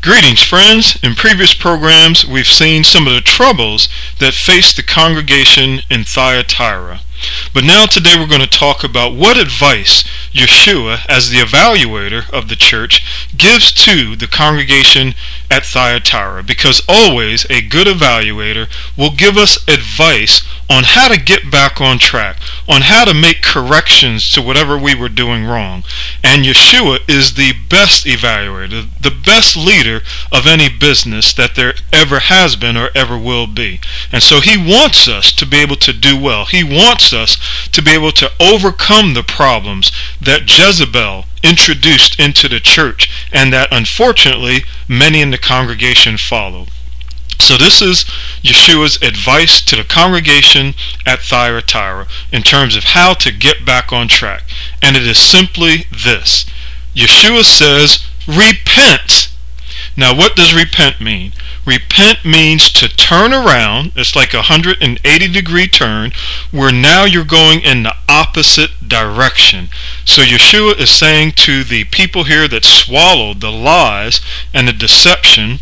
Greetings, friends. In previous programs, we've seen some of the troubles that faced the congregation in Thyatira. But now today we're going to talk about what advice Yeshua, as the evaluator of the church, gives to the congregation at Thyatira. Because always a good evaluator will give us advice on how to get back on track, on how to make corrections to whatever we were doing wrong. And Yeshua is the best evaluator, the best leader of any business that there ever has been or ever will be. And so he wants us to be able to do well. He wants us to be able to overcome the problems that Jezebel introduced into the church and that unfortunately many in the congregation followed. So this is Yeshua's advice to the congregation at Thyatira in terms of how to get back on track. And it is simply this. Yeshua says, repent. Now what does repent mean? Repent means to turn around. It's like a 180-degree turn where now you're going in the opposite direction. So Yeshua is saying to the people here that swallowed the lies and the deception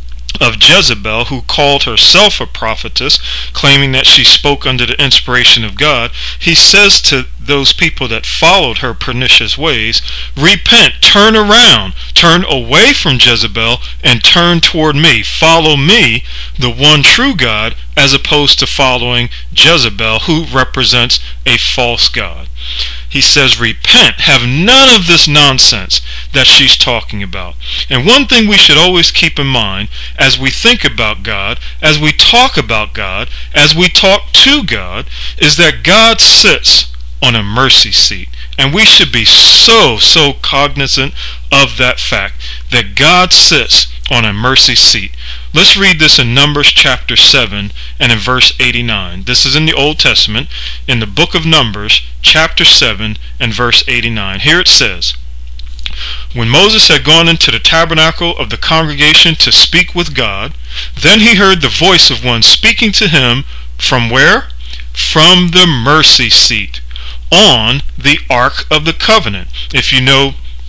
of Jezebel, who called herself a prophetess, claiming that she spoke under the inspiration of God, he says to those people that followed her pernicious ways, repent, turn around, turn away from Jezebel and turn toward me. Follow me, the one true God, as opposed to following Jezebel, who represents a false god. He says, repent, have none of this nonsense that she's talking about. And one thing we should always keep in mind as we think about God, as we talk about God, as we talk to God, is that God sits on a mercy seat. And we should be so cognizant of that fact, that God sits on a mercy seat. Let's read this in Numbers chapter 7 and in verse 89. This is in the Old Testament, in the book of Numbers, chapter 7 and verse 89. Here it says, when Moses had gone into the tabernacle of the congregation to speak with God, then he heard the voice of one speaking to him from where? From the mercy seat on the Ark of the Covenant. If you know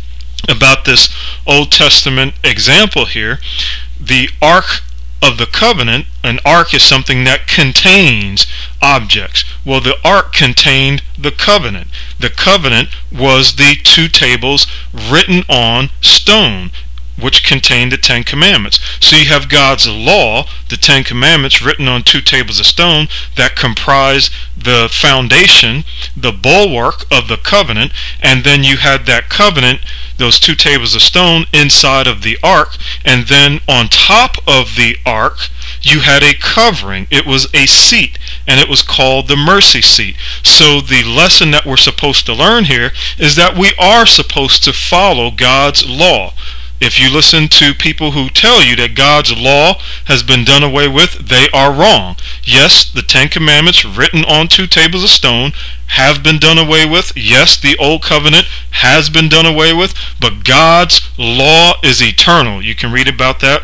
about this Old Testament example here, the Ark of the Covenant, an ark is something that contains objects. Well, the ark contained the covenant. The covenant was the 2 tables written on stone, which contained the 10 Commandments. So you have God's law, the 10 Commandments, written on 2 tables of stone that comprise the foundation, the bulwark of the covenant, and then you had that covenant, those 2 tables of stone, inside of the ark, and then on top of the ark you had a covering. It was a seat, and it was called the mercy seat. So the lesson that we're supposed to learn here is that we are supposed to follow God's law. If you listen to people who tell you that God's law has been done away with, they are wrong. Yes, the 10 Commandments written on 2 tables of stone have been done away with. Yes, the Old Covenant has been done away with, but God's law is eternal. You can read about that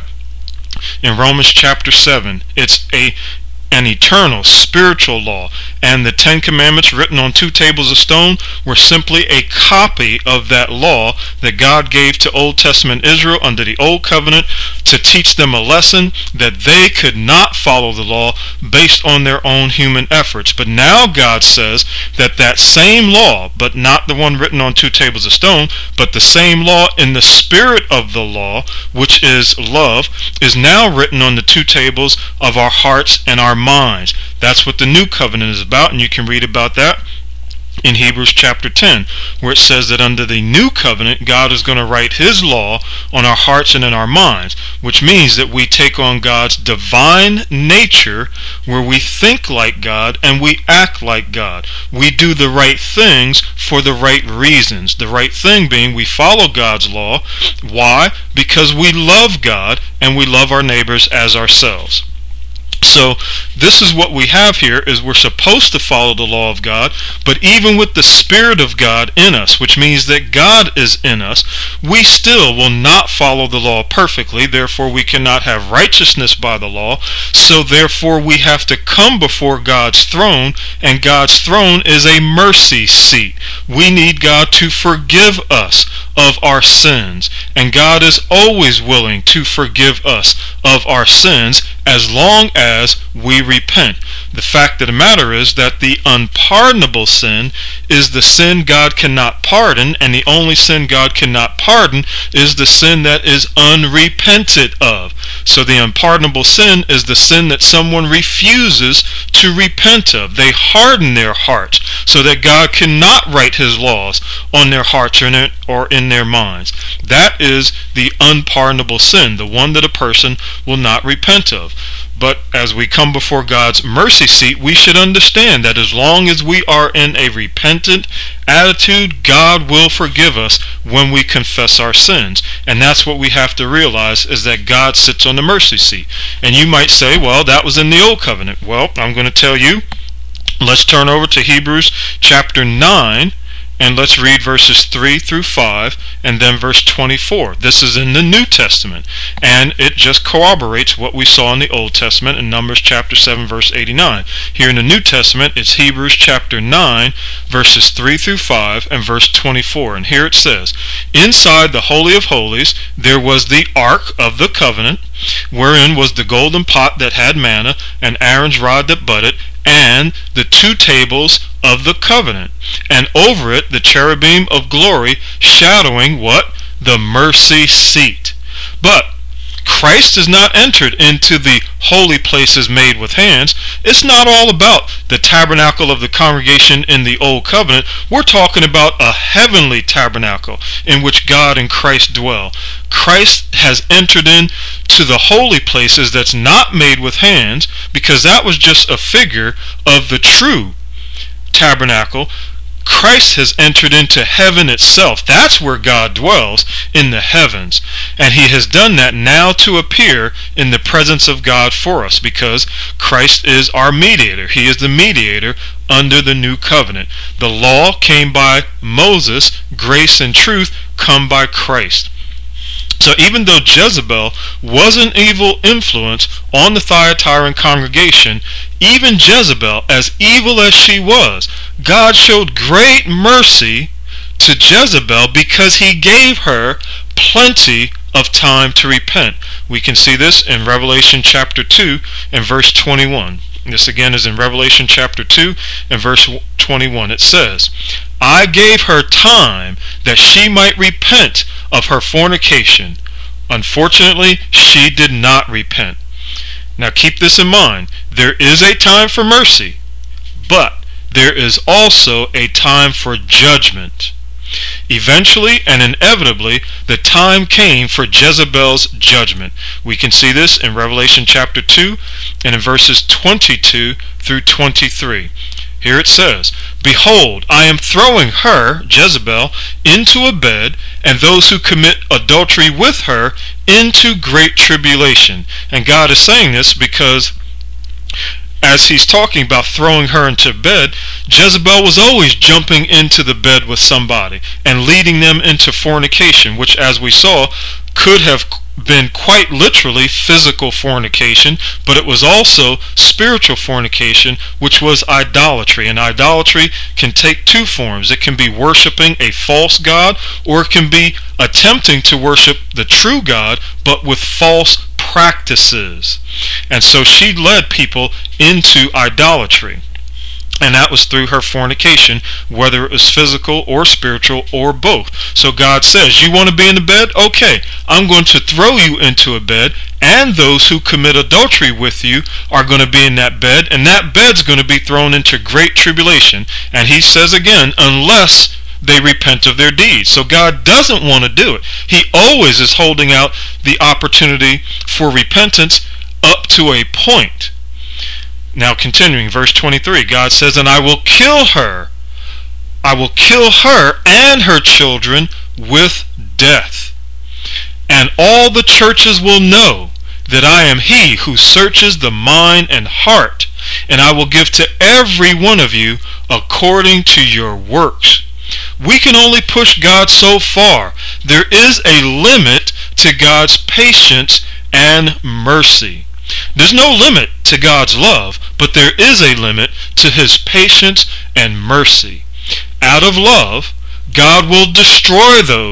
in Romans chapter 7. It's an eternal spiritual law, and the 10 Commandments written on 2 tables of stone were simply a copy of that law that God gave to Old Testament Israel under the Old Covenant to teach them a lesson that they could not follow the law based on their own human efforts. But now God says that that same law, but not the one written on 2 tables of stone, but the same law in the spirit of the law, which is love, is now written on the 2 tables of our hearts and our minds. That's what the new covenant is about, and you can read about that in Hebrews chapter 10, where it says that under the new covenant, God is going to write his law on our hearts and in our minds, which means that we take on God's divine nature, where we think like God and we act like God. We do the right things for the right reasons. The right thing being we follow God's law. Why? Because we love God and we love our neighbors as ourselves. So this is what we have here, is we're supposed to follow the law of God, but even with the Spirit of God in us, which means that God is in us, we still will not follow the law perfectly. Therefore we cannot have righteousness by the law. So therefore we have to come before God's throne, and God's throne is a mercy seat. We need God to forgive us of our sins. And God is always willing to forgive us of our sins as long as we repent. The fact of the matter is that the unpardonable sin is the sin God cannot pardon, and the only sin God cannot pardon is the sin that is unrepented of. So the unpardonable sin is the sin that someone refuses to repent of. They harden their hearts so that God cannot write his laws on their hearts or in their minds. That is the unpardonable sin, the one that a person will not repent of. But as we come before God's mercy seat, we should understand that as long as we are in a repentant attitude, God will forgive us when we confess our sins. And that's what we have to realize, is that God sits on the mercy seat. And you might say, well, that was in the Old Covenant. Well, I'm going to tell you, let's turn over to Hebrews chapter 9. And let's read verses 3 through 5 and then verse 24. This is in the New Testament, and it just corroborates what we saw in the Old Testament in Numbers chapter 7 verse 89. Here in the New Testament, it's Hebrews chapter 9 verses 3 through 5 and verse 24. And here it says, "Inside the Holy of Holies there was the Ark of the Covenant, wherein was the golden pot that had manna, and Aaron's rod that budded, and the 2 tables of the covenant, and over it the cherubim of glory, shadowing what? The mercy seat. But Christ has not entered into the holy places made with hands. It's not all about the tabernacle of the congregation in the Old Covenant. We're talking about a heavenly tabernacle in which God and Christ dwell. Christ has entered into the holy places that's not made with hands, because that was just a figure of the true tabernacle. Christ has entered into heaven itself. That's where God dwells, in the heavens. And he has done that now to appear in the presence of God for us, because Christ is our mediator. He is the mediator under the new covenant. The law came by Moses, grace and truth come by Christ. So even though Jezebel was an evil influence on the Thyatiran congregation, even Jezebel, as evil as she was, God showed great mercy to Jezebel because he gave her plenty of time to repent. We can see this in Revelation chapter 2 and verse 21. This again is in Revelation chapter 2 and verse 21. It says, "I gave her time that she might repent of her fornication. Unfortunately, she did not repent." Now keep this in mind. There is a time for mercy, but there is also a time for judgment. Eventually and inevitably, the time came for Jezebel's judgment. We can see this in Revelation chapter 2 and in verses 22 through 23. Here it says, "Behold, I am throwing her," Jezebel, "into a bed, and those who commit adultery with her into great tribulation." And God is saying this because as he's talking about throwing her into bed, Jezebel was always jumping into the bed with somebody and leading them into fornication, which, as we saw, could have been quite literally physical fornication, but it was also spiritual fornication, which was idolatry. And idolatry can take 2 forms. It can be worshiping a false god, or it can be attempting to worship the true God, but with false practices. And so she led people into idolatry. And that was through her fornication, whether it was physical or spiritual or both. So God says, you want to be in the bed? Okay, I'm going to throw you into a bed, and those who commit adultery with you are going to be in that bed, and that bed's going to be thrown into great tribulation. And he says again, unless they repent of their deeds. So God doesn't want to do it. He always is holding out the opportunity for repentance up to a point. Now continuing, verse 23, God says, "And I will kill her. I will kill her and her children with death. And all the churches will know that I am he who searches the mind and heart, and I will give to every one of you according to your works." We can only push God so far. There is a limit to God's patience and mercy. There's no limit to God's love, but there is a limit to his patience and mercy. Out of love, God will destroy those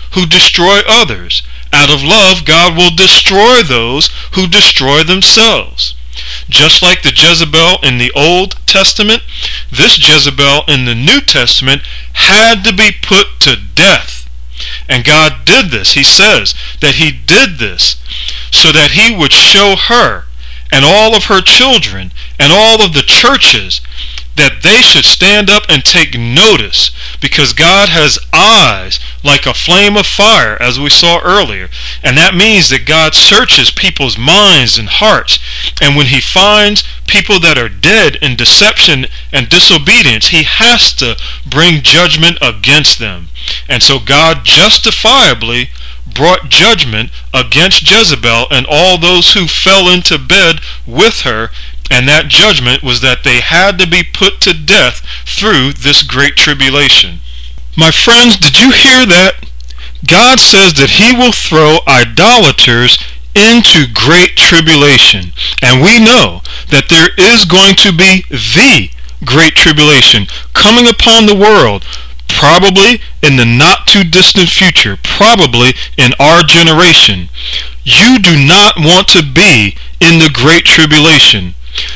who destroy others. Out of love, God will destroy those who destroy themselves. Just like the Jezebel in the Old Testament, this Jezebel in the New Testament had to be put to death. And God did this. He says that He did this so that He would show her and all of her children and all of the churches that they should stand up and take notice, because God has eyes like a flame of fire, as we saw earlier. And that means that God searches people's minds and hearts. And when He finds people that are dead in deception and disobedience, He has to bring judgment against them. And so God justifiably brought judgment against Jezebel and all those who fell into bed with her. And that judgment was that they had to be put to death through this great tribulation. My friends, did you hear that? God says that He will throw idolaters into great tribulation. And we know that there is going to be the great tribulation coming upon the world, probably in the not too distant future, probably in our generation. You do not want to be in the great tribulation.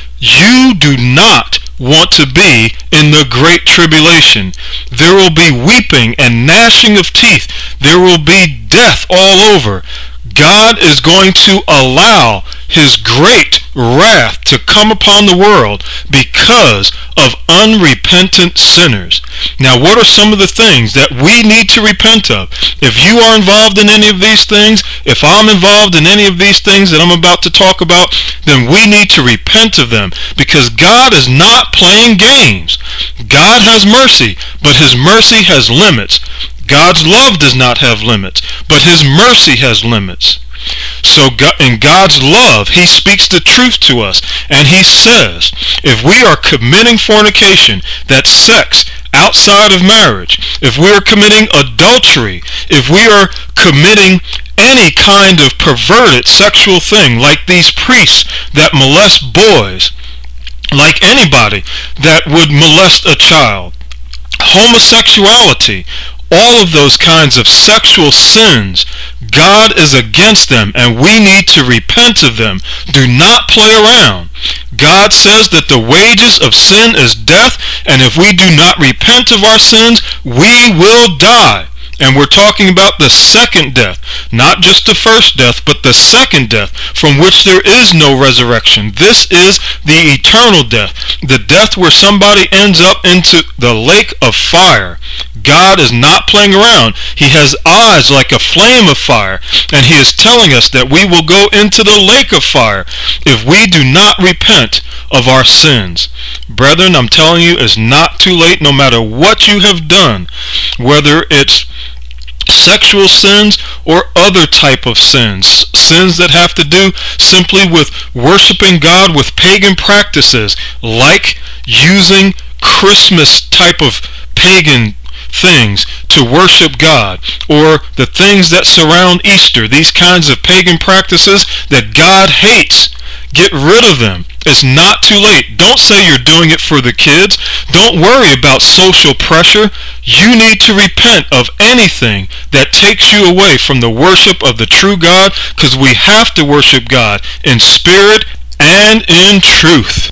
You do not want to be in the great tribulation. There will be weeping and gnashing of teeth. There will be death all over. God is going to allow His great wrath to come upon the world because of unrepentant sinners. Now, what are some of the things that we need to repent of? If you are involved in any of these things, if I'm involved in any of these things that I'm about to talk about, then we need to repent of them, because God is not playing games. God has mercy, but His mercy has limits. God's love does not have limits, but His mercy has limits. So in God's love, He speaks the truth to us, and He says, if we are committing fornication, that's sex outside of marriage, if we are committing adultery, if we are committing any kind of perverted sexual thing, like these priests that molest boys, like anybody that would molest a child, homosexuality, all of those kinds of sexual sins, God is against them, and we need to repent of them. Do not play around. God says that the wages of sin is death, and if we do not repent of our sins, we will die. And we're talking about the second death, not just the first death, but the second death, from which there is no resurrection. This is the eternal death, the death where somebody ends up into the lake of fire. God is not playing around. He has eyes like a flame of fire, and He is telling us that we will go into the lake of fire if we do not repent of our sins. Brethren, I'm telling you, it's not too late, no matter what you have done, whether it's sexual sins or other type of sins that have to do simply with worshiping God with pagan practices, like using Christmas type of pagan things to worship God, or the things that surround Easter, these kinds of pagan practices that God hates. Get rid of them. It's not too late. Don't say you're doing it for the kids. Don't worry about social pressure. You need to repent of anything that takes you away from the worship of the true God, because we have to worship God in spirit and in truth.